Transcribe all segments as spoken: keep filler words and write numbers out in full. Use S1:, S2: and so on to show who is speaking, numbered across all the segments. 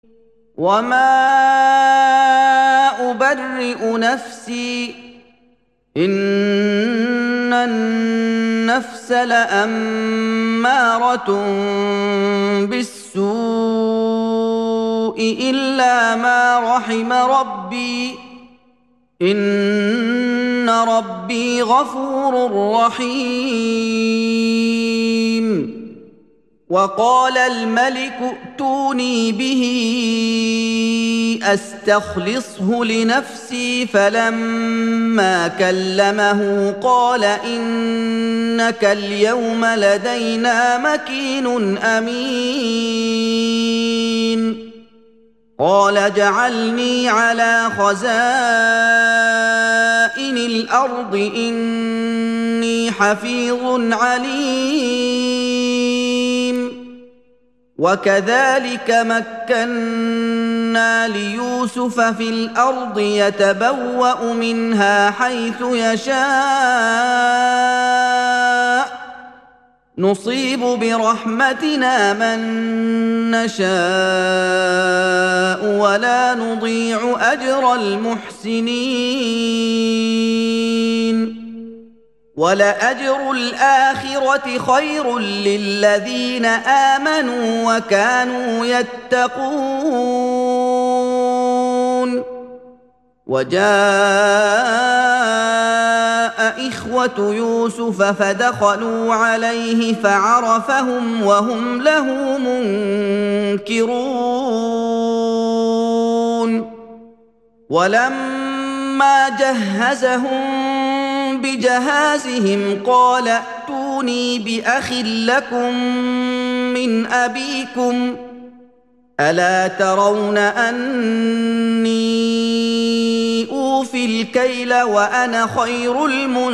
S1: وما أبرئ نفسي إن النفس لأمارة بالسوء إلا ما رحم ربي إن ربي غفور رحيم. وقال الملك ائتوني به أستخلصه لنفسي فلما كلمه قال إنك اليوم لدينا مكين أمين. قال اجعلني على خزائن الأرض إني حفيظ عليم. وكذلك مكنا ليوسف في الأرض يتبوأ منها حيث يشاء نصيب برحمتنا من نشاء ولا نضيع أجر المحسنين. ولأجر الآخرة خير للذين آمنوا وكانوا يتقون. وجاء إخوة يوسف فدخلوا عليه فعرفهم وهم له منكرون. ولما جهزهم بجهازهم قال ائتوني بأخ لكم من أبيكم ألا ترون أني أوفي الكيل وأنا خير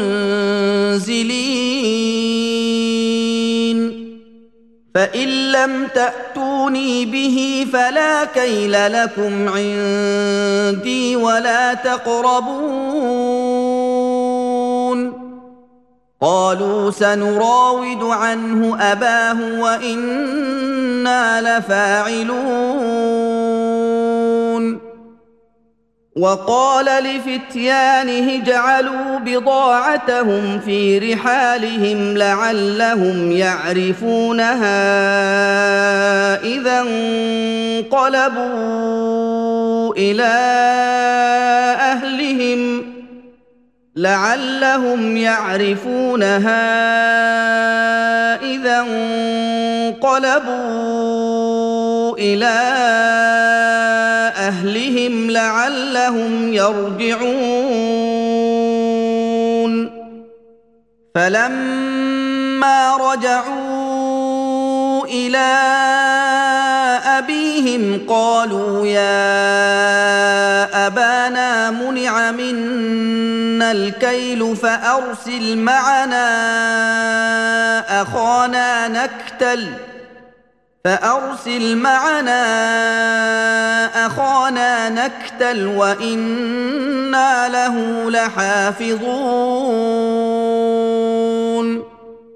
S1: المنزلين. فإن لم تأتوني به فلا كيل لكم عندي ولا تقربون. قالوا سنراود عنه أباه وإنا لفاعلون. وقال لفتيانه اجعلوا بضاعتهم في رحالهم لعلهم يعرفونها إذا انقلبوا إلى أهلهم لعلهم يعرفونها إذا انقلبوا إلى أهلهم لعلهم يرجعون. فلما رجعوا إلى أبيهم قالوا يا أبانا منع منا الكيل فأرسل معنا أخانا نكتل فأرسل معنا أخانا نكتل وإنا له لحافظون.